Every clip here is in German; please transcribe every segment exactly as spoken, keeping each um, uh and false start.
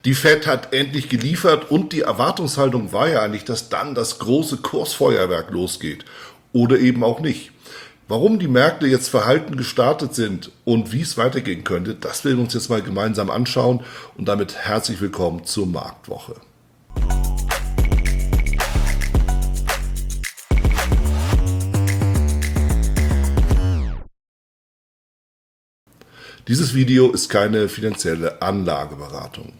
Die Fed hat endlich geliefert und die Erwartungshaltung war ja eigentlich, dass dann das große Kursfeuerwerk losgeht. Oder eben auch nicht. Warum die Märkte jetzt verhalten gestartet sind und wie es weitergehen könnte, das werden wir uns jetzt mal gemeinsam anschauen. Und damit herzlich willkommen zur Marktwoche. Dieses Video ist keine finanzielle Anlageberatung.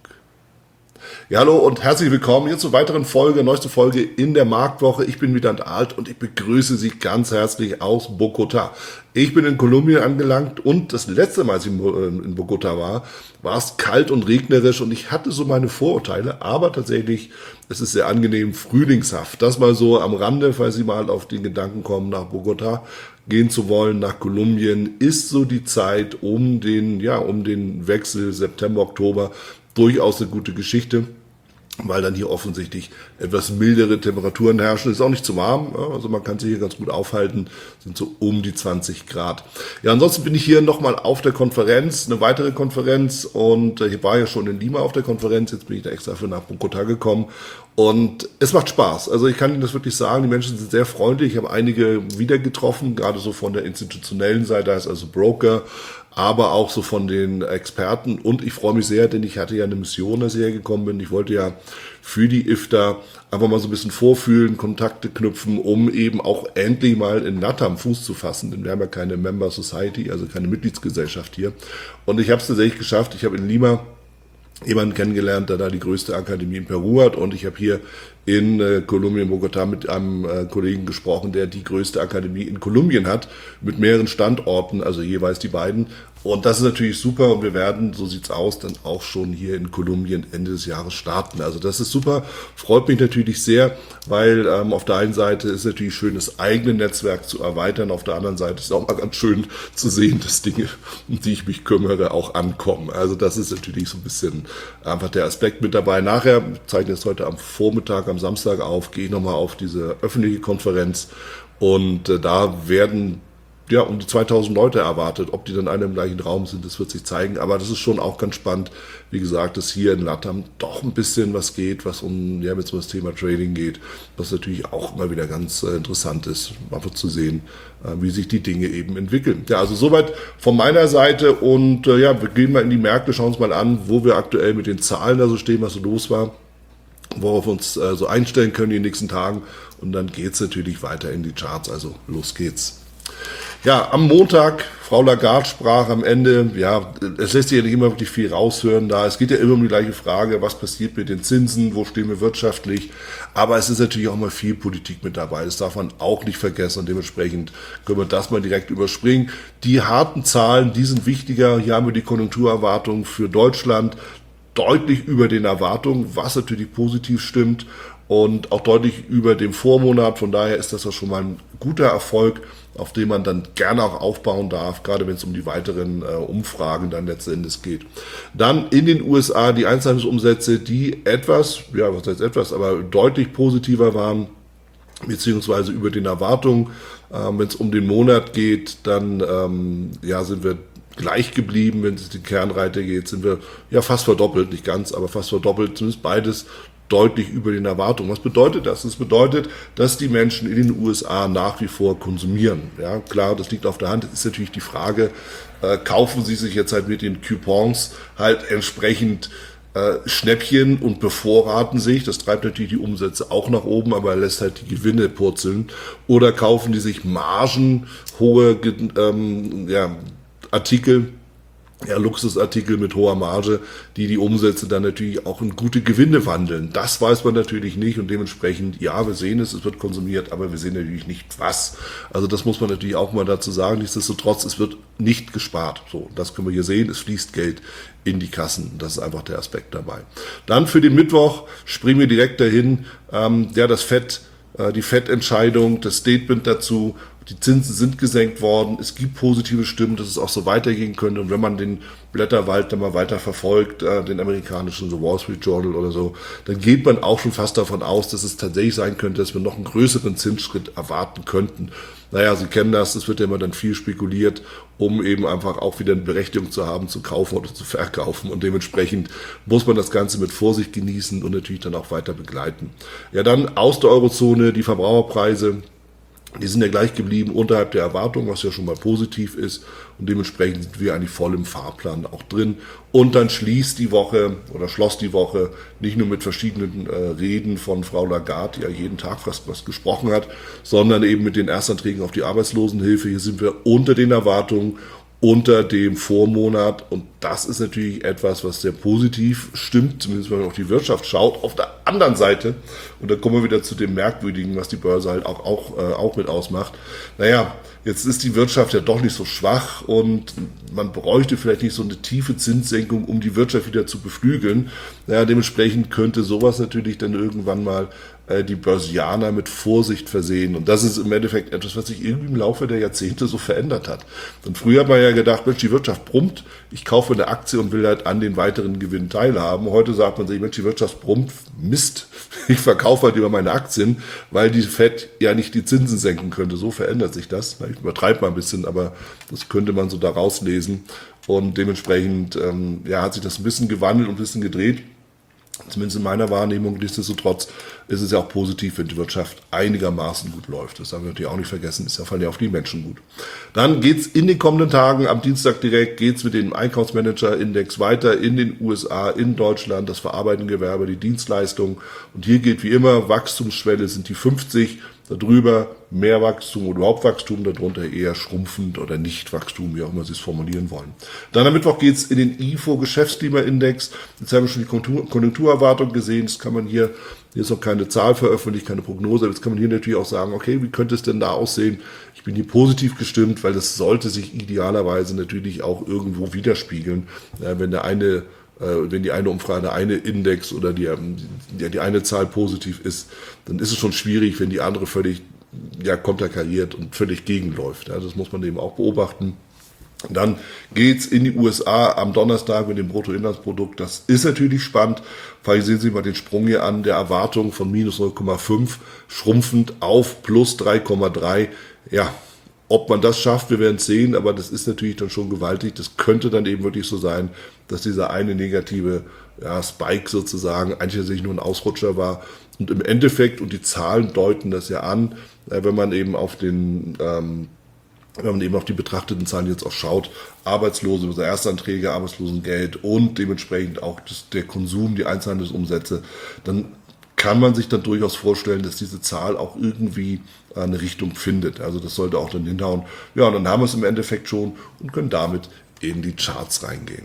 Ja, hallo und herzlich willkommen hier zur weiteren Folge, neueste Folge in der Marktwoche. Ich bin Vidant Alt und ich begrüße Sie ganz herzlich aus Bogotá. Ich bin in Kolumbien angelangt und das letzte Mal, als ich in Bogotá war, war es kalt und regnerisch und ich hatte so meine Vorurteile, aber tatsächlich, es ist sehr angenehm frühlingshaft. Das mal so am Rande, falls Sie mal auf den Gedanken kommen, nach Bogotá gehen zu wollen, nach Kolumbien, ist so die Zeit um den, ja, um den Wechsel September, Oktober durchaus eine gute Geschichte, weil dann hier offensichtlich etwas mildere Temperaturen herrschen. Ist auch nicht zu warm, also man kann sich hier ganz gut aufhalten, sind so um die zwanzig Grad. Ja, ansonsten bin ich hier nochmal auf der Konferenz, eine weitere Konferenz und ich war ja schon in Lima auf der Konferenz, jetzt bin ich da extra für nach Bogotá gekommen und es macht Spaß. Also ich kann Ihnen das wirklich sagen, die Menschen sind sehr freundlich, ich habe einige wieder getroffen, gerade so von der institutionellen Seite, heißt also Broker, aber auch so von den Experten und ich freue mich sehr, denn ich hatte ja eine Mission, als ich hergekommen bin. Ich wollte ja für die I F T A einfach mal so ein bisschen vorfühlen, Kontakte knüpfen, um eben auch endlich mal in LATAM Fuß zu fassen, denn wir haben ja keine Member Society, also keine Mitgliedsgesellschaft hier. Und ich habe es tatsächlich geschafft, ich habe in Lima jemanden kennengelernt, der da die größte Akademie in Peru hat und ich habe hier in äh, Kolumbien, Bogotá mit einem äh, Kollegen gesprochen, der die größte Akademie in Kolumbien hat, mit mehreren Standorten, also jeweils die beiden. Und das ist natürlich super und wir werden, so sieht's aus, dann auch schon hier in Kolumbien Ende des Jahres starten. Also das ist super, freut mich natürlich sehr, weil ähm, auf der einen Seite ist es natürlich schön, das eigene Netzwerk zu erweitern, auf der anderen Seite ist es auch mal ganz schön zu sehen, dass Dinge, um die ich mich kümmere, auch ankommen. Also das ist natürlich so ein bisschen einfach der Aspekt mit dabei. Nachher, wir zeichnen es heute am Vormittag, am Samstag auf, gehe ich nochmal auf diese öffentliche Konferenz und äh, da werden ja um die zweitausend Leute erwartet. Ob die dann alle im gleichen Raum sind, das wird sich zeigen. Aber das ist schon auch ganz spannend, wie gesagt, dass hier in LATAM doch ein bisschen was geht, was um ja, jetzt um das Thema Trading geht, was natürlich auch immer wieder ganz äh, interessant ist, einfach zu sehen, äh, wie sich die Dinge eben entwickeln. Ja, also soweit von meiner Seite und äh, ja, wir gehen mal in die Märkte, schauen uns mal an, wo wir aktuell mit den Zahlen da so stehen, was so los war, worauf wir uns äh, so einstellen können in den nächsten Tagen und dann geht's natürlich weiter in die Charts, also los geht's. Ja, am Montag, Frau Lagarde sprach am Ende, ja, es lässt sich ja nicht immer wirklich viel raushören da. Es geht ja immer um die gleiche Frage, was passiert mit den Zinsen, wo stehen wir wirtschaftlich. Aber es ist natürlich auch mal viel Politik mit dabei, das darf man auch nicht vergessen und dementsprechend können wir das mal direkt überspringen. Die harten Zahlen, die sind wichtiger. Hier haben wir die Konjunkturerwartungen für Deutschland deutlich über den Erwartungen, was natürlich positiv stimmt und auch deutlich über dem Vormonat. Von daher ist das ja schon mal ein guter Erfolg, auf den man dann gerne auch aufbauen darf, gerade wenn es um die weiteren äh, Umfragen dann letzten Endes geht. Dann in den U S A die Einzelhandelsumsätze, die etwas, ja was heißt etwas, aber deutlich positiver waren, beziehungsweise über den Erwartungen. Ähm, wenn es um den Monat geht, dann ähm, ja sind wir gleich geblieben, wenn es die Kernreite geht, sind wir ja fast verdoppelt, nicht ganz, aber fast verdoppelt, zumindest beides deutlich über den Erwartungen. Was bedeutet das? Das bedeutet, dass die Menschen in den U S A nach wie vor konsumieren. Ja, klar, das liegt auf der Hand. Es ist natürlich die Frage, äh, kaufen sie sich jetzt halt mit den Coupons halt entsprechend äh, Schnäppchen und bevorraten sich. Das treibt natürlich die Umsätze auch nach oben, aber lässt halt die Gewinne purzeln. Oder kaufen die sich Margen, hohe ähm, ja, Artikel, ja, Luxusartikel mit hoher Marge, die die Umsätze dann natürlich auch in gute Gewinne wandeln. Das weiß man natürlich nicht und dementsprechend, ja, wir sehen es, es wird konsumiert, aber wir sehen natürlich nicht was. Also das muss man natürlich auch mal dazu sagen. Nichtsdestotrotz, es wird nicht gespart. So, das können wir hier sehen, es fließt Geld in die Kassen. Das ist einfach der Aspekt dabei. Dann für den Mittwoch springen wir direkt dahin, ähm, ja, das Fed, äh, die Fed-Entscheidung, das Statement dazu die Zinsen sind gesenkt worden, es gibt positive Stimmen, dass es auch so weitergehen könnte. Und wenn man den Blätterwald dann mal weiter verfolgt, äh, den amerikanischen so Wall Street Journal oder so, dann geht man auch schon fast davon aus, dass es tatsächlich sein könnte, dass wir noch einen größeren Zinsschritt erwarten könnten. Naja, Sie kennen das, es wird ja immer dann viel spekuliert, um eben einfach auch wieder eine Berechtigung zu haben, zu kaufen oder zu verkaufen. Und dementsprechend muss man das Ganze mit Vorsicht genießen und natürlich dann auch weiter begleiten. Ja, dann aus der Eurozone die Verbraucherpreise. Die sind ja gleich geblieben unterhalb der Erwartung, was ja schon mal positiv ist. Und dementsprechend sind wir eigentlich voll im Fahrplan auch drin. Und dann schließt die Woche oder schloss die Woche nicht nur mit verschiedenen äh, Reden von Frau Lagarde, die ja jeden Tag fast was gesprochen hat, sondern eben mit den Erstanträgen auf die Arbeitslosenhilfe. Hier sind wir unter den Erwartungen, unter dem Vormonat. Und das ist natürlich etwas, was sehr positiv stimmt, zumindest wenn man auf die Wirtschaft schaut. Auf der anderen Seite, und da kommen wir wieder zu dem Merkwürdigen, was die Börse halt auch, auch, äh, auch mit ausmacht. Naja, jetzt ist die Wirtschaft ja doch nicht so schwach und man bräuchte vielleicht nicht so eine tiefe Zinssenkung, um die Wirtschaft wieder zu beflügeln. Naja, dementsprechend könnte sowas natürlich dann irgendwann mal äh, die Börsianer mit Vorsicht versehen. Und das ist im Endeffekt etwas, was sich irgendwie im Laufe der Jahrzehnte so verändert hat. Denn früher hat man ja gedacht, Mensch, die Wirtschaft brummt, ich kaufe eine Aktie und will halt an den weiteren Gewinn teilhaben. Heute sagt man sich, Mensch, die Wirtschaft brummt, Mist, ich verkaufe halt über meine Aktien, weil die Fed ja nicht die Zinsen senken könnte. So verändert sich das. Ich übertreibe mal ein bisschen, aber das könnte man so da rauslesen. Und dementsprechend ähm, ja, hat sich das ein bisschen gewandelt und ein bisschen gedreht. Zumindest in meiner Wahrnehmung. Nichtsdestotrotz ist es ja auch positiv, wenn die Wirtschaft einigermaßen gut läuft. Das haben wir natürlich auch nicht vergessen, ist ja vor allem auf die Menschen gut. Dann geht's in den kommenden Tagen, am Dienstag direkt, geht's mit dem Einkaufsmanager-Index weiter in den U S A, in Deutschland, das verarbeitende Gewerbe, die Dienstleistung. Und hier geht wie immer, Wachstumsschwelle sind die fünfzig, darüber mehr Wachstum oder überhaupt Wachstum, darunter eher schrumpfend oder nicht Wachstum, wie auch immer Sie es formulieren wollen. Dann am Mittwoch geht's in den I F O-Geschäftsklimaindex. Jetzt haben wir schon die Konjunktur- Konjunkturerwartung gesehen. Das kann man hier, hier ist noch keine Zahl veröffentlicht, keine Prognose, aber jetzt kann man hier natürlich auch sagen, okay, wie könnte es denn da aussehen? Ich bin hier positiv gestimmt, weil das sollte sich idealerweise natürlich auch irgendwo widerspiegeln, äh, wenn der eine wenn die eine Umfrage, der eine Index oder die, die, die eine Zahl positiv ist, dann ist es schon schwierig, wenn die andere völlig ja, konterkariert und völlig gegenläuft. Ja, das muss man eben auch beobachten. Dann geht's in die U S A am Donnerstag mit dem Bruttoinlandsprodukt. Das ist natürlich spannend. Vielleicht sehen Sie mal den Sprung hier an, der Erwartung von minus null Komma fünf, schrumpfend auf plus drei Komma drei. Ja, ob man das schafft, wir werden es sehen, aber das ist natürlich dann schon gewaltig. Das könnte dann eben wirklich so sein, dass dieser eine negative ja, Spike sozusagen eigentlich tatsächlich nur ein Ausrutscher war. Und im Endeffekt, und die Zahlen deuten das ja an, äh, wenn man eben auf den, ähm, wenn man eben auf die betrachteten Zahlen jetzt auch schaut, Arbeitslose, also Erstanträge, Arbeitslosengeld und dementsprechend auch das, der Konsum, die Einzelhandelsumsätze, dann kann man sich dann durchaus vorstellen, dass diese Zahl auch irgendwie eine Richtung findet. Also das sollte auch dann hinhauen. Ja, und dann haben wir es im Endeffekt schon und können damit in die Charts reingehen.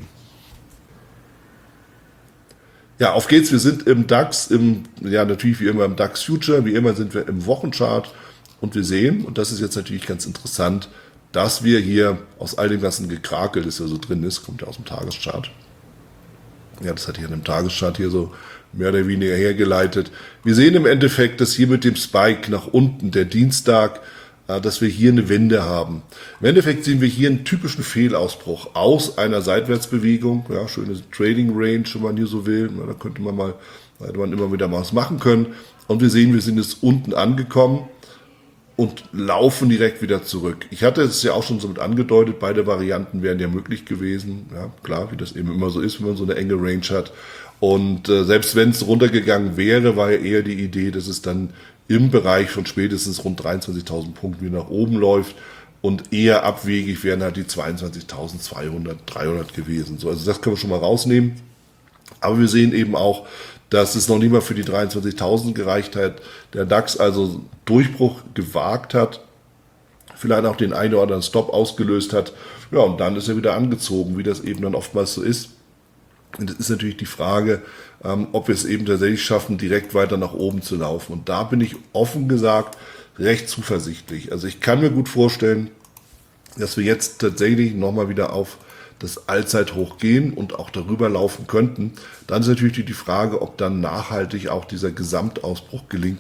Ja, auf geht's. Wir sind im DAX, im, ja natürlich wie immer im DAX Future, wie immer sind wir im Wochenchart und wir sehen, und das ist jetzt natürlich ganz interessant, dass wir hier aus all dem ganzen Gekrakel, das ja so drin ist, kommt ja aus dem Tageschart. Ja, das hat hier in dem Tageschart hier so mehr oder weniger hergeleitet. Wir sehen im Endeffekt, dass hier mit dem Spike nach unten, der Dienstag, dass wir hier eine Wende haben. Im Endeffekt sehen wir hier einen typischen Fehlausbruch aus einer Seitwärtsbewegung. Ja, schöne Trading Range, wenn man hier so will. Da könnte man mal, hätte man immer wieder mal was machen können. Und wir sehen, wir sind jetzt unten angekommen und laufen direkt wieder zurück. Ich hatte es ja auch schon so mit angedeutet, beide Varianten wären ja möglich gewesen. Ja, klar, wie das eben immer so ist, wenn man so eine enge Range hat. Und äh, selbst wenn es runtergegangen wäre, war ja eher die Idee, dass es dann im Bereich von spätestens rund dreiundzwanzigtausend Punkten wieder nach oben läuft und eher abwegig wären halt die zweiundzwanzigtausendzweihundert, dreihundert gewesen. So, also das können wir schon mal rausnehmen. Aber wir sehen eben auch, dass es noch nicht mal für die dreiundzwanzigtausend gereicht hat. Der DAX also Durchbruch gewagt hat, vielleicht auch den einen oder anderen Stop ausgelöst hat. Ja, und dann ist er wieder angezogen, wie das eben dann oftmals so ist. Und das ist natürlich die Frage, ähm, ob wir es eben tatsächlich schaffen, direkt weiter nach oben zu laufen. Und da bin ich offen gesagt recht zuversichtlich. Also ich kann mir gut vorstellen, dass wir jetzt tatsächlich nochmal wieder auf das Allzeithoch gehen und auch darüber laufen könnten. Dann ist natürlich die Frage, ob dann nachhaltig auch dieser Gesamtausbruch gelingt.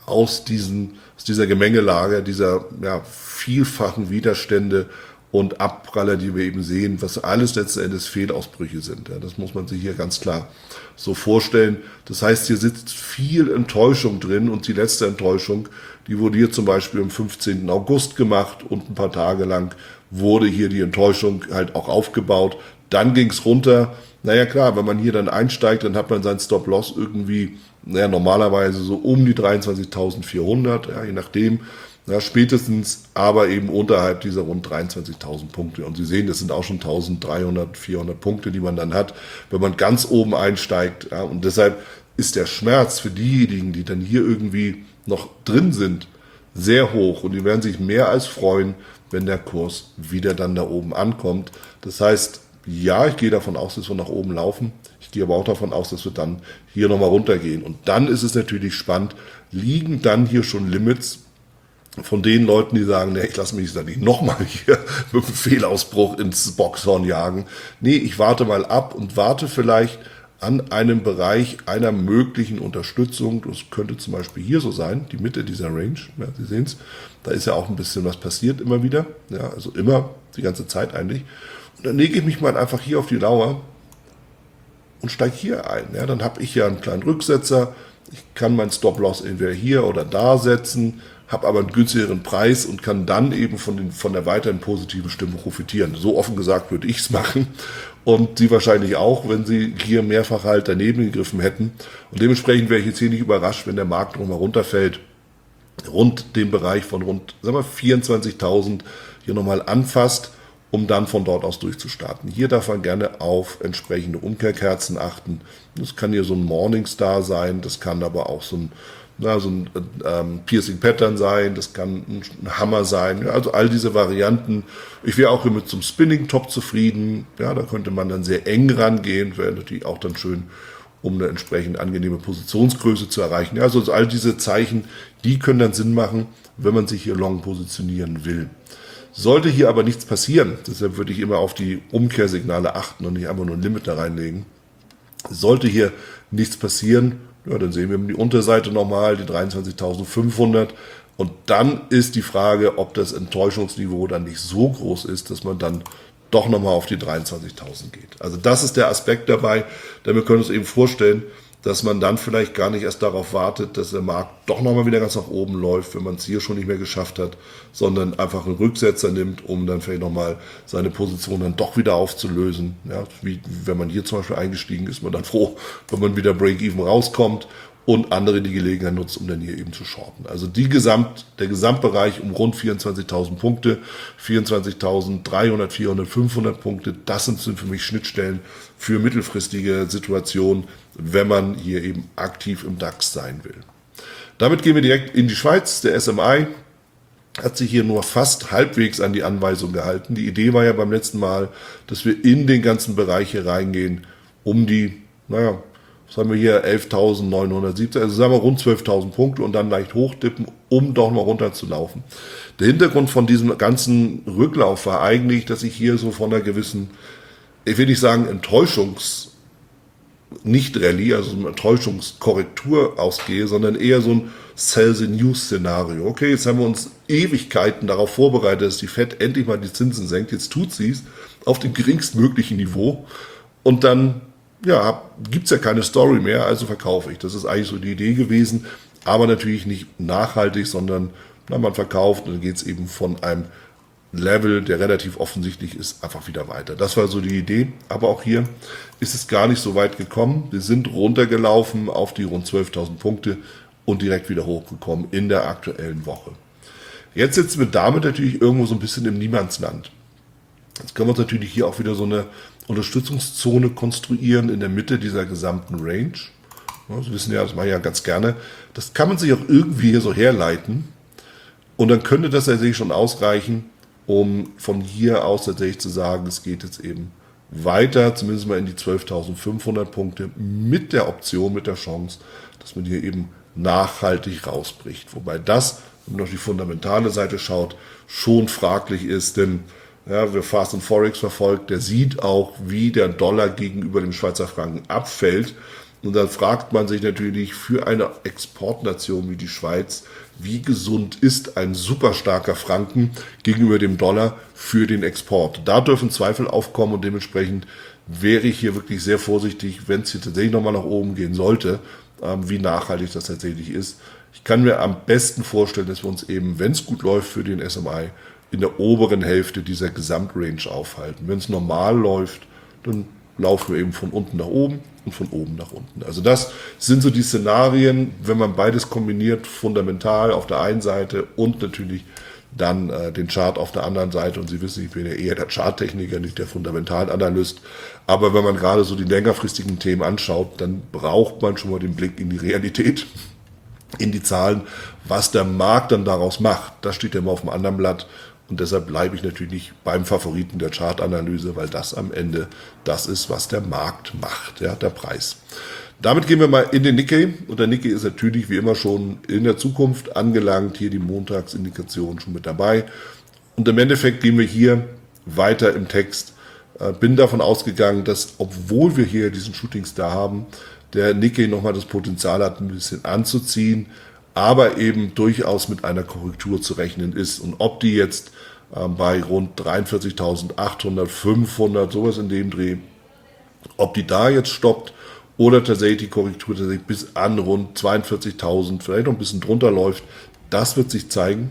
aus, diesen, aus dieser Gemengelage, dieser ja, vielfachen Widerstände und Abpraller, die wir eben sehen, was alles letzten Endes Fehlausbrüche sind. Ja, das muss man sich hier ganz klar so vorstellen. Das heißt, hier sitzt viel Enttäuschung drin und die letzte Enttäuschung, die wurde hier zum Beispiel am fünfzehnten August gemacht und ein paar Tage lang wurde hier die Enttäuschung halt auch aufgebaut. Dann ging es runter. Naja klar, wenn man hier dann einsteigt, dann hat man seinen Stop-Loss irgendwie, naja, normalerweise so um die dreiundzwanzigtausendvierhundert, ja, je nachdem. Ja, spätestens aber eben unterhalb dieser rund dreiundzwanzigtausend Punkte. Und Sie sehen, das sind auch schon eintausenddreihundert, vierhundert Punkte, die man dann hat, wenn man ganz oben einsteigt. Ja, und deshalb ist der Schmerz für diejenigen, die dann hier irgendwie noch drin sind, sehr hoch. Und die werden sich mehr als freuen, wenn der Kurs wieder dann da oben ankommt. Das heißt, ja, ich gehe davon aus, dass wir nach oben laufen. Ich gehe aber auch davon aus, dass wir dann hier nochmal runtergehen. Und dann ist es natürlich spannend, liegen dann hier schon Limits von den Leuten, die sagen, nee, ich lasse mich da nicht nochmal hier mit einem Fehlausbruch ins Boxhorn jagen. Nee, ich warte mal ab und warte vielleicht an einem Bereich einer möglichen Unterstützung. Das könnte zum Beispiel hier so sein, die Mitte dieser Range. Ja, Sie sehen es, da ist ja auch ein bisschen was passiert immer wieder. Ja, also immer, die ganze Zeit eigentlich. Und dann lege ich mich mal einfach hier auf die Lauer und steige hier ein. Ja, dann habe ich ja einen kleinen Rücksetzer. Ich kann meinen Stop-Loss entweder hier oder da setzen, habe aber einen günstigeren Preis und kann dann eben von, den, von der weiteren positiven Stimme profitieren. So offen gesagt würde ich es machen und Sie wahrscheinlich auch, wenn Sie hier mehrfach halt daneben gegriffen hätten. Und dementsprechend wäre ich jetzt hier nicht überrascht, wenn der Markt nochmal runterfällt, rund den Bereich von rund sagen wir, vierundzwanzigtausend hier nochmal anfasst, um dann von dort aus durchzustarten. Hier darf man gerne auf entsprechende Umkehrkerzen achten. Das kann hier so ein Morningstar sein, das kann aber auch so ein Na, so ein ähm, Piercing Pattern sein, das kann ein Hammer sein, ja, also all diese Varianten. Ich wäre auch hier mit zum Spinning Top zufrieden, ja, da könnte man dann sehr eng rangehen, wäre natürlich auch dann schön, um eine entsprechend angenehme Positionsgröße zu erreichen. Ja, also all diese Zeichen, die können dann Sinn machen, wenn man sich hier long positionieren will. Sollte hier aber nichts passieren, deshalb würde ich immer auf die Umkehrsignale achten und nicht einfach nur ein Limit da reinlegen. Sollte hier nichts passieren, ja, dann sehen wir die Unterseite nochmal, die dreiundzwanzigtausendfünfhundert. Und dann ist die Frage, ob das Enttäuschungsniveau dann nicht so groß ist, dass man dann doch nochmal auf die dreiundzwanzigtausend geht. Also das ist der Aspekt dabei, denn wir können uns eben vorstellen, dass man dann vielleicht gar nicht erst darauf wartet, dass der Markt doch nochmal wieder ganz nach oben läuft, wenn man es hier schon nicht mehr geschafft hat, sondern einfach einen Rücksetzer nimmt, um dann vielleicht nochmal seine Position dann doch wieder aufzulösen. Ja, wie wenn man hier zum Beispiel eingestiegen ist, man dann froh, wenn man wieder Break-Even rauskommt und andere die Gelegenheit nutzt, um dann hier eben zu shorten. Also die Gesamt, der Gesamtbereich um rund vierundzwanzigtausend Punkte, vierundzwanzigtausenddreihundert, vierhundert, fünfhundert Punkte, das sind für mich Schnittstellen für mittelfristige Situationen, wenn man hier eben aktiv im DAX sein will. Damit gehen wir direkt in die Schweiz. Der S M I hat sich hier nur fast halbwegs an die Anweisung gehalten. Die Idee war ja beim letzten Mal, dass wir in den ganzen Bereich hier reingehen, um die, naja, was haben wir hier, elftausendneunhundertsiebzig, also sagen wir rund zwölftausend Punkte und dann leicht hochdippen, um doch mal runter zu laufen. Der Hintergrund von diesem ganzen Rücklauf war eigentlich, dass ich hier so von einer gewissen, ich will nicht sagen Enttäuschungs- Nicht-Rallye, also eine Enttäuschungskorrektur ausgehe, sondern eher so ein Sell-the-News-Szenario. Okay, jetzt haben wir uns Ewigkeiten darauf vorbereitet, dass die Fed endlich mal die Zinsen senkt. Jetzt tut sie es auf dem geringstmöglichen Niveau und dann ja, gibt es ja keine Story mehr, also verkaufe ich. Das ist eigentlich so die Idee gewesen, aber natürlich nicht nachhaltig, sondern na, man verkauft und dann geht es eben von einem Level, der relativ offensichtlich ist, einfach wieder weiter. Das war so die Idee, aber auch hier ist es gar nicht so weit gekommen. Wir sind runtergelaufen auf die rund zwölftausend Punkte und direkt wieder hochgekommen in der aktuellen Woche. Jetzt sitzen wir damit natürlich irgendwo so ein bisschen im Niemandsland. Jetzt können wir uns natürlich hier auch wieder so eine Unterstützungszone konstruieren in der Mitte dieser gesamten Range. Ja, Sie wissen ja, das mache ich ja ganz gerne. Das kann man sich auch irgendwie hier so herleiten und dann könnte das tatsächlich schon ausreichen, um von hier aus tatsächlich zu sagen, es geht jetzt eben weiter, zumindest mal in die zwölftausendfünfhundert Punkte mit der Option, mit der Chance, dass man hier eben nachhaltig rausbricht. Wobei das, wenn man auf die fundamentale Seite schaut, schon fraglich ist, denn ja, wer Fast and Forex verfolgt, der sieht auch, wie der Dollar gegenüber dem Schweizer Franken abfällt. Und dann fragt man sich natürlich für eine Exportnation wie die Schweiz, wie gesund ist ein super starker Franken gegenüber dem Dollar für den Export. Da dürfen Zweifel aufkommen und dementsprechend wäre ich hier wirklich sehr vorsichtig, wenn es hier tatsächlich nochmal nach oben gehen sollte, ähm, wie nachhaltig das tatsächlich ist. Ich kann mir am besten vorstellen, dass wir uns eben, wenn es gut läuft für den S M I, in der oberen Hälfte dieser Gesamtrange aufhalten. Wenn es normal läuft, dann laufen wir eben von unten nach oben und von oben nach unten. Also das sind so die Szenarien, wenn man beides kombiniert, fundamental auf der einen Seite und natürlich dann äh, den Chart auf der anderen Seite. Und Sie wissen, ich bin ja eher der Charttechniker, nicht der Fundamentalanalyst. Aber wenn man gerade so die längerfristigen Themen anschaut, dann braucht man schon mal den Blick in die Realität, in die Zahlen, was der Markt dann daraus macht. Das steht ja immer auf dem anderen Blatt. Und deshalb bleibe ich natürlich beim Favoriten der Chartanalyse, weil das am Ende das ist, was der Markt macht, ja, der Preis. Damit gehen wir mal in den Nikkei. Und der Nikkei ist natürlich wie immer schon in der Zukunft angelangt. Hier die Montagsindikation schon mit dabei. Und im Endeffekt gehen wir hier weiter im Text. Bin davon ausgegangen, dass obwohl wir hier diesen Shooting Star haben, der Nikkei nochmal das Potenzial hat, ein bisschen anzuziehen, aber eben durchaus mit einer Korrektur zu rechnen ist. Und ob die jetzt äh, bei rund dreiundvierzigtausendachthundert, fünfhundert, sowas in dem Dreh, ob die da jetzt stoppt oder tatsächlich die Korrektur tatsächlich bis an rund zweiundvierzigtausend, vielleicht noch ein bisschen drunter läuft, das wird sich zeigen.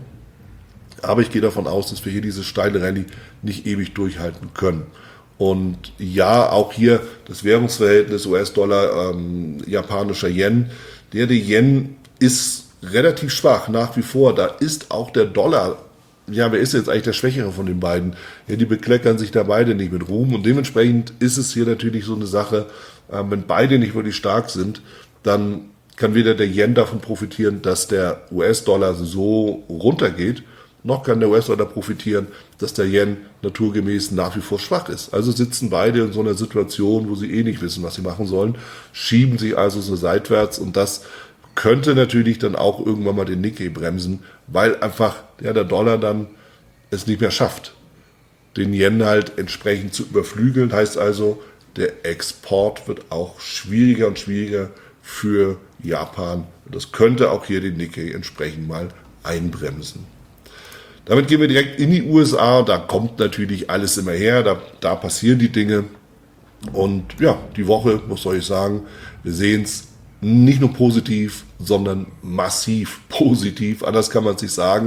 Aber ich gehe davon aus, dass wir hier diese steile Rallye nicht ewig durchhalten können. Und ja, auch hier das Währungsverhältnis U S-Dollar, ähm, japanischer Yen. Der, der Yen ist relativ schwach nach wie vor. Da ist auch der Dollar, ja, wer ist jetzt eigentlich der Schwächere von den beiden? Ja, die bekleckern sich da beide nicht mit Ruhm. Und dementsprechend ist es hier natürlich so eine Sache, äh, wenn beide nicht wirklich stark sind, dann kann weder der Yen davon profitieren, dass der U S-Dollar so runtergeht, noch kann der U S-Dollar profitieren, dass der Yen naturgemäß nach wie vor schwach ist. Also sitzen beide in so einer Situation, wo sie eh nicht wissen, was sie machen sollen, schieben sich also so seitwärts und das könnte natürlich dann auch irgendwann mal den Nikkei bremsen, weil einfach ja, der Dollar dann es nicht mehr schafft, den Yen halt entsprechend zu überflügeln. Heißt also, der Export wird auch schwieriger und schwieriger für Japan. Das könnte auch hier den Nikkei entsprechend mal einbremsen. Damit gehen wir direkt in die U S A. Da kommt natürlich alles immer her. Da, da passieren die Dinge. Und ja, die Woche, was soll ich sagen, wir sehen es nicht nur positiv, sondern massiv positiv. Anders kann man es nicht sagen.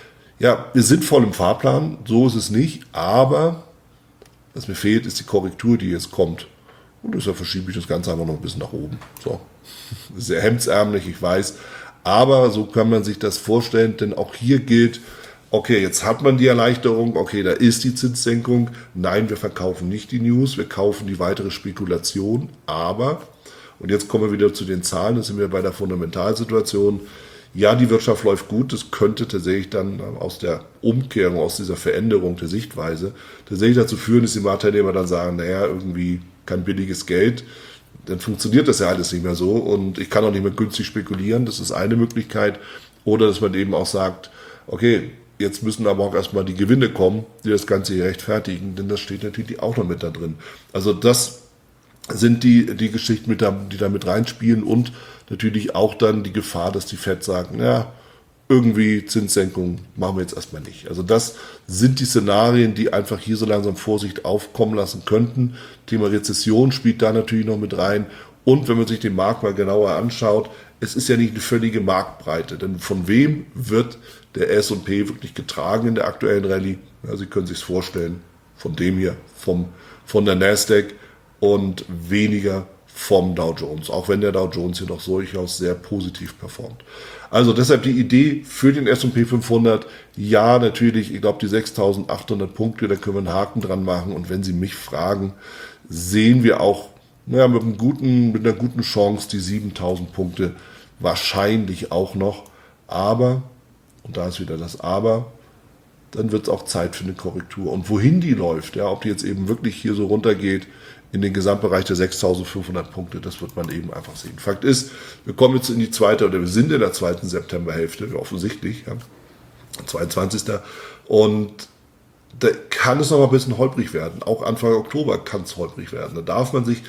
Ja, wir sind voll im Fahrplan. So ist es nicht. Aber was mir fehlt, ist die Korrektur, die jetzt kommt. Und deshalb verschiebe ich das Ganze einfach noch ein bisschen nach oben. So, sehr hemdsärmlich, ich weiß. Aber so kann man sich das vorstellen, denn auch hier gilt, okay, jetzt hat man die Erleichterung, okay, da ist die Zinssenkung. Nein, wir verkaufen nicht die News, wir kaufen die weitere Spekulation. Aber, und jetzt kommen wir wieder zu den Zahlen, das sind wir bei der Fundamentalsituation. Ja, die Wirtschaft läuft gut, das könnte tatsächlich dann aus der Umkehrung, aus dieser Veränderung der Sichtweise tatsächlich dazu führen, dass die Marktteilnehmer dann sagen, naja, irgendwie kein billiges Geld, dann funktioniert das ja alles nicht mehr so und ich kann auch nicht mehr günstig spekulieren, das ist eine Möglichkeit. Oder dass man eben auch sagt, okay, jetzt müssen aber auch erstmal die Gewinne kommen, die das Ganze hier rechtfertigen, denn das steht natürlich auch noch mit da drin. Also das sind die, die Geschichten, mit da, die da mit reinspielen und natürlich auch dann die Gefahr, dass die Fed sagen, ja, irgendwie Zinssenkung machen wir jetzt erstmal nicht. Also das sind die Szenarien, die einfach hier so langsam Vorsicht aufkommen lassen könnten. Thema Rezession spielt da natürlich noch mit rein. Und wenn man sich den Markt mal genauer anschaut, es ist ja nicht eine völlige Marktbreite. Denn von wem wird der S und P wirklich getragen in der aktuellen Rallye? Ja, Sie können sich es vorstellen, von dem hier, vom, von der Nasdaq und weniger vom Dow Jones, auch wenn der Dow Jones hier doch durchaus sehr positiv performt. Also deshalb die Idee für den S und P fünfhundert, ja natürlich, ich glaube die sechstausendachthundert Punkte, da können wir einen Haken dran machen und wenn Sie mich fragen, sehen wir auch naja, mit, einem guten, mit einer guten Chance die siebentausend Punkte wahrscheinlich auch noch, aber, und da ist wieder das Aber, dann wird es auch Zeit für eine Korrektur. Und wohin die läuft, ja, ob die jetzt eben wirklich hier so runtergeht, in den Gesamtbereich der sechstausendfünfhundert Punkte, das wird man eben einfach sehen. Fakt ist, wir kommen jetzt in die zweite, oder wir sind in der zweiten Septemberhälfte, offensichtlich, ja, zweiundzwanzigsten Und da kann es noch mal ein bisschen holprig werden. Auch Anfang Oktober kann es holprig werden. Da darf man sich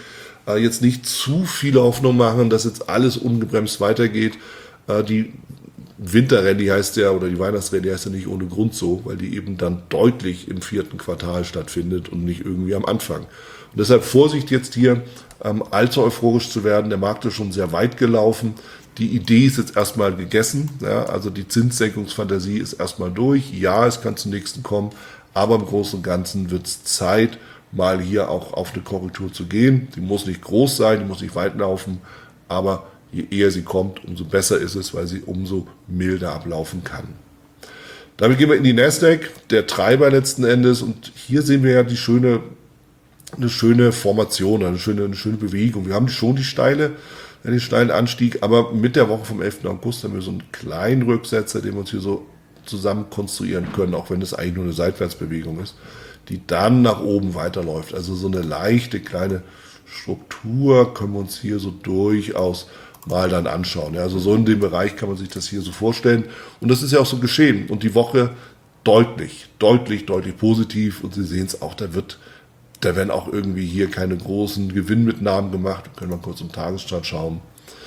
äh, jetzt nicht zu viele Hoffnung machen, dass jetzt alles ungebremst weitergeht. Äh, die Winterrallye heißt ja, oder die Weihnachtsrallye heißt ja nicht ohne Grund so, weil die eben dann deutlich im vierten Quartal stattfindet und nicht irgendwie am Anfang. Und deshalb Vorsicht jetzt hier, ähm, allzu euphorisch zu werden. Der Markt ist schon sehr weit gelaufen. Die Idee ist jetzt erstmal gegessen. Ja, also die Zinssenkungsfantasie ist erstmal durch. Ja, es kann zum nächsten kommen, aber im Großen und Ganzen wird es Zeit, mal hier auch auf eine Korrektur zu gehen. Die muss nicht groß sein, die muss nicht weit laufen, aber je eher sie kommt, umso besser ist es, weil sie umso milder ablaufen kann. Damit gehen wir in die Nasdaq, der Treiber letzten Endes. Und hier sehen wir ja die schöne, eine schöne Formation, eine schöne, eine schöne Bewegung. Wir haben schon die steile, den steilen Anstieg, aber mit der Woche vom elften August haben wir so einen kleinen Rücksetzer, den wir uns hier so zusammen konstruieren können, auch wenn es eigentlich nur eine Seitwärtsbewegung ist, die dann nach oben weiterläuft. Also so eine leichte kleine Struktur können wir uns hier so durchaus mal dann anschauen. Ja, also so in dem Bereich kann man sich das hier so vorstellen. Und das ist ja auch so geschehen. Und die Woche deutlich, deutlich, deutlich positiv. Und Sie sehen es auch, da wird, da werden auch irgendwie hier keine großen Gewinnmitnahmen gemacht. Wir können mal kurz im Tagesstart schauen.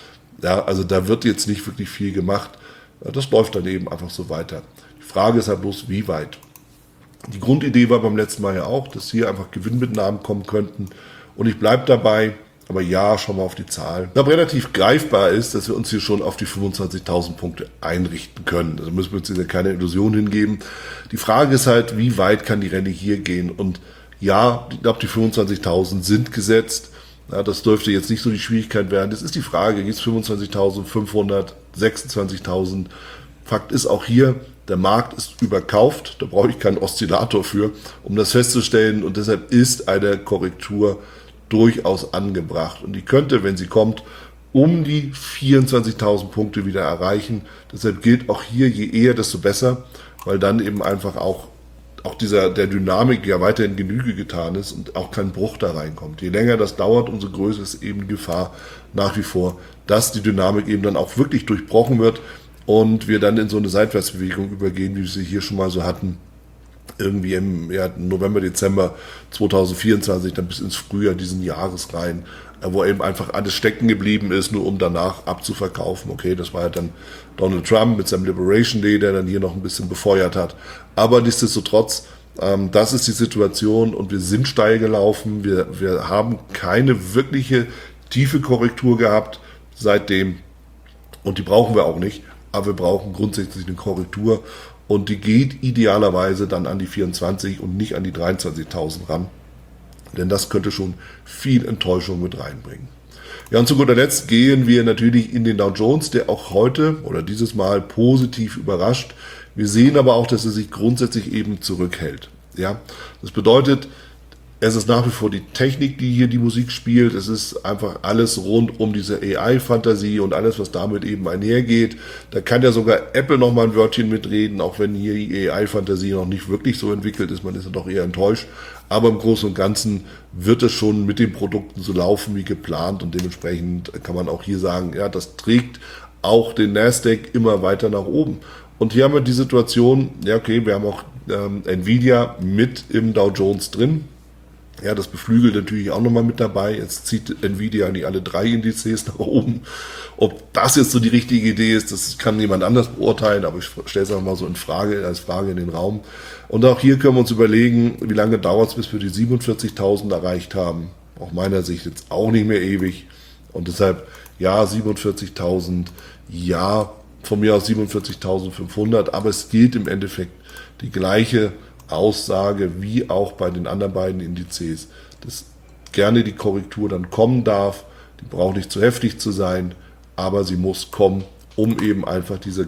Ja, also da wird jetzt nicht wirklich viel gemacht. Das läuft dann eben einfach so weiter. Die Frage ist halt bloß, wie weit. Die Grundidee war beim letzten Mal ja auch, dass hier einfach Gewinnmitnahmen kommen könnten. Und ich bleibe dabei. Aber ja, schauen wir auf die Zahlen. Aber relativ greifbar ist, dass wir uns hier schon auf die fünfundzwanzigtausend Punkte einrichten können. Da müssen wir uns hier keine Illusion hingeben. Die Frage ist halt, wie weit kann die Rallye hier gehen? Und ja, ich glaube, die fünfundzwanzigtausend sind gesetzt. Ja, das dürfte jetzt nicht so die Schwierigkeit werden. Das ist die Frage, gibt es fünfundzwanzigtausendfünfhundert, sechsundzwanzigtausend? Fakt ist auch hier, der Markt ist überkauft. Da brauche ich keinen Oszillator für, um das festzustellen. Und deshalb ist eine Korrektur durchaus angebracht. Und die könnte, wenn sie kommt, um die vierundzwanzigtausend Punkte wieder erreichen. Deshalb gilt auch hier, je eher, desto besser, weil dann eben einfach auch, auch dieser, der Dynamik ja weiterhin Genüge getan ist und auch kein Bruch da reinkommt. Je länger das dauert, umso größer ist eben die Gefahr nach wie vor, dass die Dynamik eben dann auch wirklich durchbrochen wird und wir dann in so eine Seitwärtsbewegung übergehen, wie wir sie hier schon mal so hatten, irgendwie im ja, November, Dezember zweitausendvierundzwanzig, dann bis ins Frühjahr diesen Jahres rein, wo eben einfach alles stecken geblieben ist, nur um danach abzuverkaufen. Okay, das war ja dann Donald Trump mit seinem Liberation Day, der dann hier noch ein bisschen befeuert hat. Aber nichtsdestotrotz, ähm, das ist die Situation und wir sind steil gelaufen. Wir, wir haben keine wirkliche tiefe Korrektur gehabt seitdem und die brauchen wir auch nicht, aber wir brauchen grundsätzlich eine Korrektur. Und die geht idealerweise dann an die vierundzwanzig und nicht an die dreiundzwanzigtausend ran. Denn das könnte schon viel Enttäuschung mit reinbringen. Ja, und zu guter Letzt gehen wir natürlich in den Dow Jones, der auch heute oder dieses Mal positiv überrascht. Wir sehen aber auch, dass er sich grundsätzlich eben zurückhält. Ja, das bedeutet, es ist nach wie vor die Technik, die hier die Musik spielt. Es ist einfach alles rund um diese A I-Fantasie und alles, was damit eben einhergeht. Da kann ja sogar Apple noch mal ein Wörtchen mitreden, auch wenn hier die A I-Fantasie noch nicht wirklich so entwickelt ist. Man ist ja doch eher enttäuscht. Aber im Großen und Ganzen wird es schon mit den Produkten so laufen wie geplant. Und dementsprechend kann man auch hier sagen, ja, das trägt auch den Nasdaq immer weiter nach oben. Und hier haben wir die Situation, ja okay, wir haben auch ähm, Nvidia mit im Dow Jones drin. Ja, das beflügelt natürlich auch nochmal mit dabei. Jetzt zieht Nvidia nicht alle drei Indizes nach oben. Ob das jetzt so die richtige Idee ist, das kann jemand anders beurteilen, aber ich stelle es einfach mal so in Frage, als Frage in den Raum. Und auch hier können wir uns überlegen, wie lange dauert es, bis wir die siebenundvierzigtausend erreicht haben. Aus meiner Sicht jetzt auch nicht mehr ewig. Und deshalb, ja, siebenundvierzigtausend, ja, von mir aus siebenundvierzigtausendfünfhundert, aber es gilt im Endeffekt die gleiche Aussage wie auch bei den anderen beiden Indizes, dass gerne die Korrektur dann kommen darf. Die braucht nicht zu heftig zu sein, aber sie muss kommen, um eben einfach diese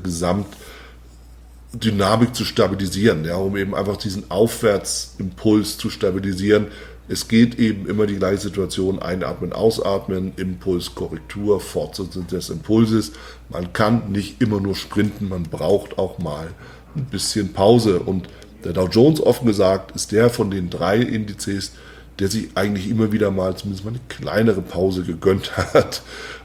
Gesamtdynamik zu stabilisieren, ja, um eben einfach diesen Aufwärtsimpuls zu stabilisieren. Es geht eben immer die gleiche Situation, einatmen, ausatmen, Impuls, Korrektur, Fortsetzung des Impulses. Man kann nicht immer nur sprinten, man braucht auch mal ein bisschen Pause. Und der Dow Jones, offen gesagt, ist der von den drei Indizes, der sich eigentlich immer wieder mal zumindest mal eine kleinere Pause gegönnt hat,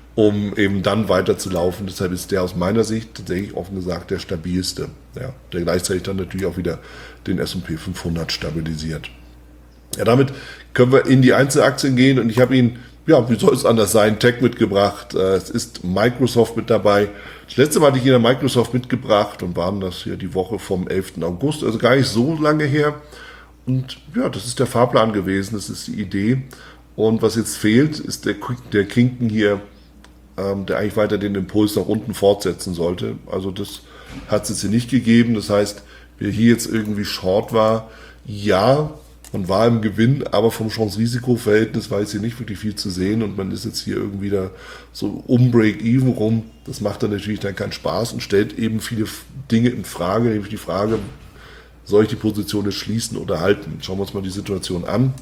um eben dann weiter zu laufen. Deshalb ist der aus meiner Sicht tatsächlich offen gesagt der stabilste, ja, der gleichzeitig dann natürlich auch wieder den S und P fünfhundert stabilisiert. Ja, damit können wir in die Einzelaktien gehen und ich habe Ihnen Ja, wie soll es anders sein? Tech mitgebracht. Äh, es ist Microsoft mit dabei. Das letzte Mal hatte ich hier Microsoft mitgebracht und waren das hier die Woche vom elften August, also gar nicht so lange her. Und ja, das ist der Fahrplan gewesen, das ist die Idee. Und was jetzt fehlt, ist der, der Kinken hier, ähm, der eigentlich weiter den Impuls nach unten fortsetzen sollte. Also das hat es jetzt hier nicht gegeben. Das heißt, wer hier jetzt irgendwie short war, ja, man war im Gewinn, aber vom Chance-Risiko-Verhältnis war jetzt hier nicht wirklich viel zu sehen und man ist jetzt hier irgendwie da so um Break-Even rum. Das macht dann natürlich dann keinen Spaß und stellt eben viele Dinge in Frage, nämlich die Frage, soll ich die Position jetzt schließen oder halten? Schauen wir uns mal die Situation an.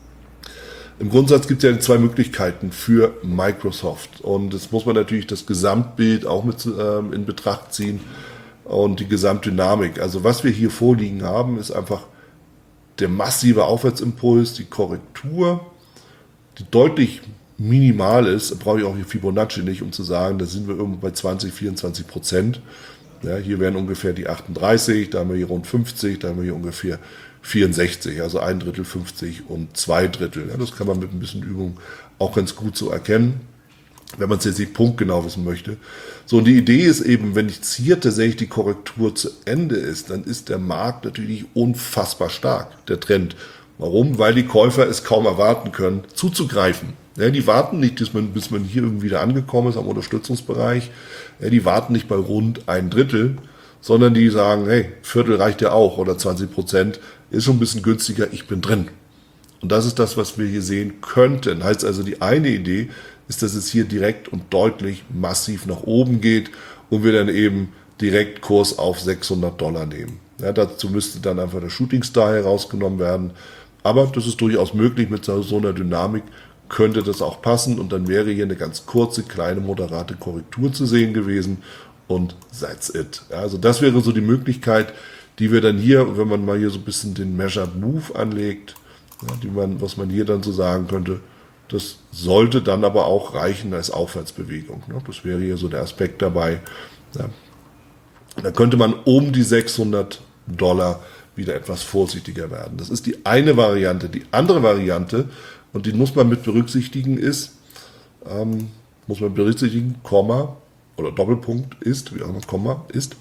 Im Grundsatz gibt es ja zwei Möglichkeiten für Microsoft und jetzt muss man natürlich das Gesamtbild auch mit ähm, in Betracht ziehen und die Gesamtdynamik. Also was wir hier vorliegen haben, ist einfach der massive Aufwärtsimpuls, die Korrektur, die deutlich minimal ist. Da brauche ich auch hier Fibonacci nicht, um zu sagen, da sind wir irgendwo bei zwanzig, vierundzwanzig Prozent. Ja, hier wären ungefähr die achtunddreißig, da haben wir hier rund fünfzig, da haben wir hier ungefähr vierundsechzig, also ein Drittel, fünfzig und zwei Drittel. Ja, das kann man mit ein bisschen Übung auch ganz gut so erkennen, wenn man es jetzt nicht punktgenau wissen möchte. So, und die Idee ist eben, wenn jetzt hier tatsächlich die Korrektur zu Ende ist, dann ist der Markt natürlich unfassbar stark, der Trend. Warum? Weil die Käufer es kaum erwarten können, zuzugreifen. Ja, die warten nicht, bis man, bis man hier irgendwie wieder angekommen ist am Unterstützungsbereich. Ja, die warten nicht bei rund ein Drittel, sondern die sagen, hey, Viertel reicht ja auch oder zwanzig Prozent ist schon ein bisschen günstiger, ich bin drin. Und das ist das, was wir hier sehen könnten. Heißt also, die eine Idee ist, dass es hier direkt und deutlich massiv nach oben geht und wir dann eben direkt Kurs auf sechshundert Dollar nehmen. Ja, dazu müsste dann einfach der Shooting Star herausgenommen werden. Aber das ist durchaus möglich, mit so einer Dynamik könnte das auch passen und dann wäre hier eine ganz kurze, kleine, moderate Korrektur zu sehen gewesen und that's it. Ja, also das wäre so die Möglichkeit, die wir dann hier, wenn man mal hier so ein bisschen den Measured Move anlegt, ja, die man, was man hier dann so sagen könnte, das sollte dann aber auch reichen als Aufwärtsbewegung. Ne? Das wäre hier so der Aspekt dabei. Ja. Da könnte man um die sechshundert Dollar wieder etwas vorsichtiger werden. Das ist die eine Variante. Die andere Variante, und die muss man mit berücksichtigen, ist, ähm, muss man berücksichtigen, Komma oder Doppelpunkt ist, wie auch immer Komma ist,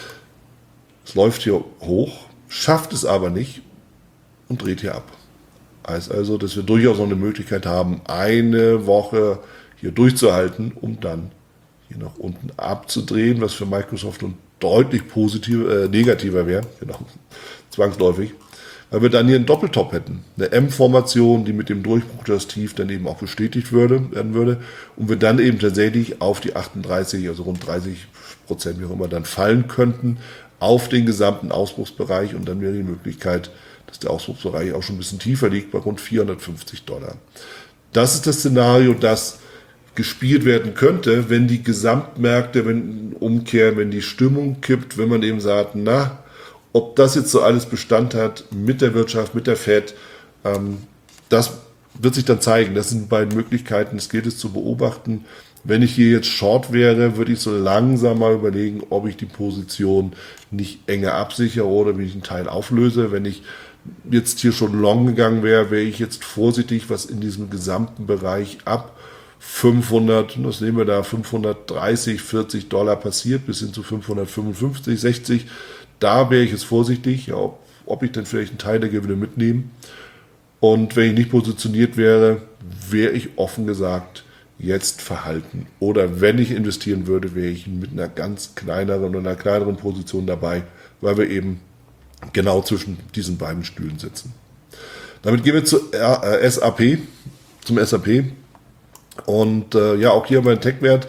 es läuft hier hoch, schafft es aber nicht und dreht hier ab. Heißt also, dass wir durchaus noch eine Möglichkeit haben, eine Woche hier durchzuhalten, um dann hier nach unten abzudrehen, was für Microsoft nun deutlich positiv, äh, negativer wäre, genau, zwangsläufig, weil wir dann hier einen Doppeltop hätten. Eine M-Formation, die mit dem Durchbruch des Tief dann eben auch bestätigt würde, werden würde und wir dann eben tatsächlich auf die achtunddreißig, also rund dreißig Prozent, wie auch immer, dann fallen könnten auf den gesamten Ausbruchsbereich und dann wäre die Möglichkeit, dass der Ausbruchsbereich auch schon ein bisschen tiefer liegt, bei rund vierhundertfünfzig Dollar. Das ist das Szenario, das gespielt werden könnte, wenn die Gesamtmärkte wenn umkehren, wenn die Stimmung kippt, wenn man eben sagt, na, ob das jetzt so alles Bestand hat mit der Wirtschaft, mit der Fed, ähm, das wird sich dann zeigen. Das sind die beiden Möglichkeiten, das gilt es zu beobachten. Wenn ich hier jetzt Short wäre, würde ich so langsam mal überlegen, ob ich die Position nicht enger absichere oder wie ich einen Teil auflöse. Wenn ich jetzt hier schon long gegangen wäre, wäre ich jetzt vorsichtig, was in diesem gesamten Bereich ab fünfhundert, das nehmen wir da, fünfhundertdreißig, vierzig Dollar passiert, bis hin zu fünfhundertfünfundfünfzig, sechzig. Da wäre ich jetzt vorsichtig, ja, ob, ob ich dann vielleicht einen Teil der Gewinne mitnehme. Und wenn ich nicht positioniert wäre, wäre ich offen gesagt jetzt verhalten. Oder wenn ich investieren würde, wäre ich mit einer ganz kleineren oder einer kleineren Position dabei, weil wir eben genau zwischen diesen beiden Stühlen sitzen. Damit gehen wir zu S A P, zum S A P. Und äh, ja, auch hier bei Tech-Wert,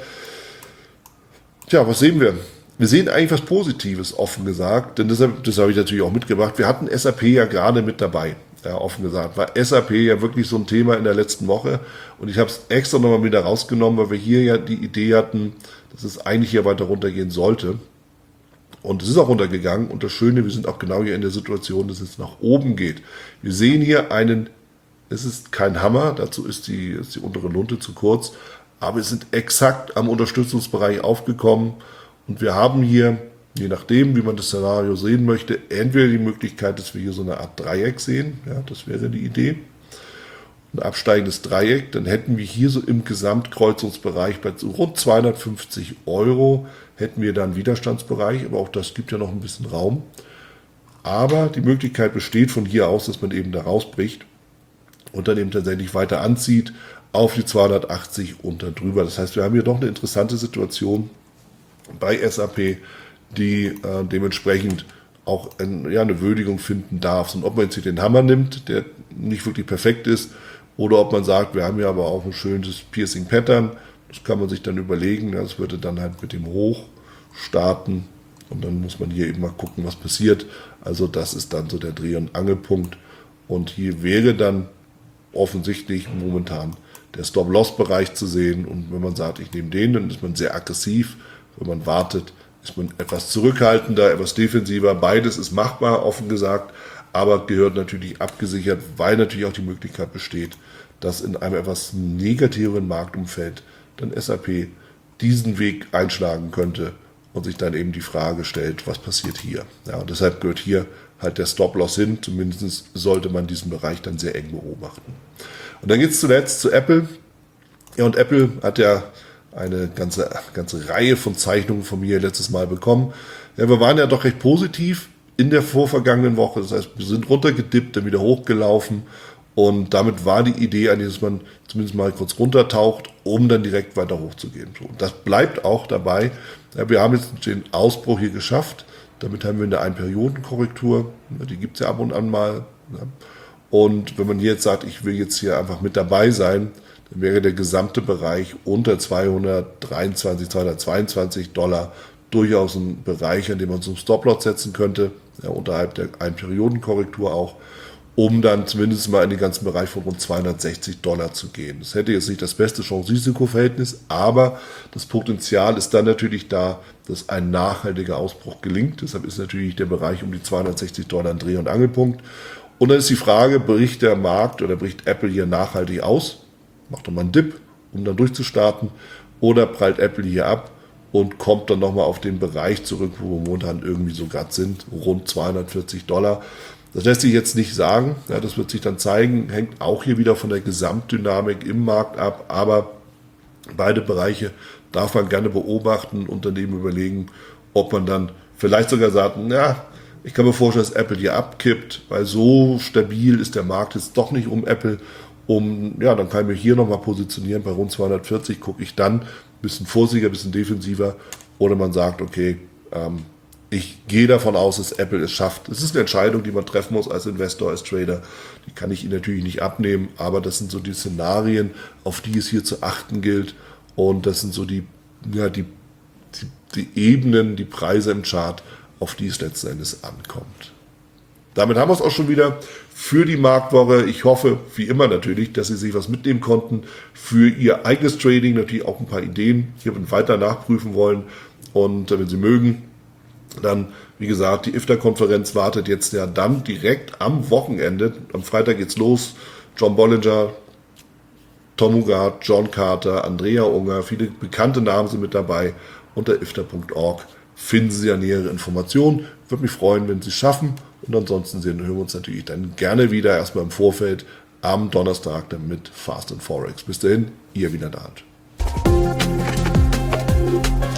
tja, was sehen wir? Wir sehen eigentlich was Positives, offen gesagt, denn deshalb, das habe ich natürlich auch mitgebracht. Wir hatten S A P ja gerade mit dabei, ja, offen gesagt. War S A P ja wirklich so ein Thema in der letzten Woche und ich habe es extra nochmal wieder rausgenommen, weil wir hier ja die Idee hatten, dass es eigentlich hier weiter runtergehen sollte. Und es ist auch runtergegangen und das Schöne, wir sind auch genau hier in der Situation, dass es nach oben geht. Wir sehen hier einen, es ist kein Hammer, dazu ist die, ist die untere Lunte zu kurz, aber wir sind exakt am Unterstützungsbereich aufgekommen und wir haben hier, je nachdem, wie man das Szenario sehen möchte, entweder die Möglichkeit, dass wir hier so eine Art Dreieck sehen, ja, das wäre die Idee, ein absteigendes Dreieck, dann hätten wir hier so im Gesamtkreuzungsbereich bei so rund zweihundertfünfzig Euro hätten wir dann Widerstandsbereich, aber auch das gibt ja noch ein bisschen Raum. Aber die Möglichkeit besteht von hier aus, dass man eben da rausbricht und dann eben tatsächlich weiter anzieht auf die zweihundertachtzig und dann drüber. Das heißt, wir haben hier doch eine interessante Situation bei S A P, die äh, dementsprechend auch ein, ja, eine Würdigung finden darf. Und ob man jetzt hier den Hammer nimmt, der nicht wirklich perfekt ist, oder ob man sagt, wir haben ja aber auch ein schönes Piercing Pattern, das kann man sich dann überlegen. Das würde dann halt mit dem Hoch starten und dann muss man hier eben mal gucken, was passiert. Also das ist dann so der Dreh- und Angelpunkt. Und hier wäre dann offensichtlich momentan der Stop-Loss-Bereich zu sehen. Und wenn man sagt, ich nehme den, dann ist man sehr aggressiv. Wenn man wartet, ist man etwas zurückhaltender, etwas defensiver. Beides ist machbar, offen gesagt, aber gehört natürlich abgesichert, weil natürlich auch die Möglichkeit besteht, dass in einem etwas negativeren Marktumfeld dann S A P diesen Weg einschlagen könnte und sich dann eben die Frage stellt, was passiert hier. Ja, und deshalb gehört hier halt der Stop-Loss hin. Zumindest sollte man diesen Bereich dann sehr eng beobachten. Und dann geht es zuletzt zu Apple. Ja, und Apple hat ja eine ganze, ganze Reihe von Zeichnungen von mir letztes Mal bekommen. Ja, wir waren ja doch recht positiv in der vorvergangenen Woche. Das heißt, wir sind runtergedippt, dann wieder hochgelaufen. Und damit war die Idee eigentlich, dass man zumindest mal kurz runtertaucht, um dann direkt weiter hochzugehen. Und das bleibt auch dabei. Ja, wir haben jetzt den Ausbruch hier geschafft. Damit haben wir eine Ein-Perioden-Korrektur. Die gibt es ja ab und an mal. Und wenn man hier jetzt sagt, ich will jetzt hier einfach mit dabei sein, dann wäre der gesamte Bereich unter zweihundertdreiundzwanzig, zweihundertzweiundzwanzig Dollar durchaus ein Bereich, an dem man zum Stop-Loss setzen könnte, ja, unterhalb der Ein-Perioden-Korrektur auch, um dann zumindest mal in den ganzen Bereich von rund zweihundertsechzig Dollar zu gehen. Das hätte jetzt nicht das beste Chance-Risiko-Verhältnis, aber das Potenzial ist dann natürlich da, dass ein nachhaltiger Ausbruch gelingt. Deshalb ist natürlich der Bereich um die zweihundertsechzig Dollar ein Dreh- und Angelpunkt. Und dann ist die Frage, bricht der Markt oder bricht Apple hier nachhaltig aus? Macht doch mal einen Dip, um dann durchzustarten, oder prallt Apple hier ab und kommt dann nochmal auf den Bereich zurück, wo wir momentan irgendwie so gerade sind, rund zweihundertvierzig Dollar. Das lässt sich jetzt nicht sagen, ja, das wird sich dann zeigen, hängt auch hier wieder von der Gesamtdynamik im Markt ab, aber beide Bereiche darf man gerne beobachten und daneben überlegen, ob man dann vielleicht sogar sagt, na, ich kann mir vorstellen, dass Apple hier abkippt, weil so stabil ist der Markt jetzt doch nicht um Apple. Um, ja, dann kann ich mich hier nochmal positionieren, bei rund zweihundertvierzig gucke ich dann ein bisschen vorsichtiger, ein bisschen defensiver, oder man sagt, okay, ähm, ich gehe davon aus, dass Apple es schafft. Es ist eine Entscheidung, die man treffen muss als Investor, als Trader. Die kann ich Ihnen natürlich nicht abnehmen, aber das sind so die Szenarien, auf die es hier zu achten gilt. Und das sind so die, ja, die, die, die Ebenen, die Preise im Chart, auf die es letzten Endes ankommt. Damit haben wir es auch schon wieder für die Marktwoche. Ich hoffe, wie immer natürlich, dass Sie sich was mitnehmen konnten für Ihr eigenes Trading, natürlich auch ein paar Ideen hier weiter nachprüfen wollen. Und wenn Sie mögen, dann, wie gesagt, die I F T A-Konferenz wartet jetzt ja dann direkt am Wochenende. Am Freitag geht's los. John Bollinger, Tom Hugard, John Carter, Andrea Unger, viele bekannte Namen sind mit dabei. Unter ifta punkt org finden Sie ja nähere Informationen. Würde mich freuen, wenn Sie es schaffen. Und ansonsten sehen hören wir uns natürlich dann gerne wieder, erstmal im Vorfeld, am Donnerstag dann mit Fast and Forex. Bis dahin, Ihr Wiener Dart.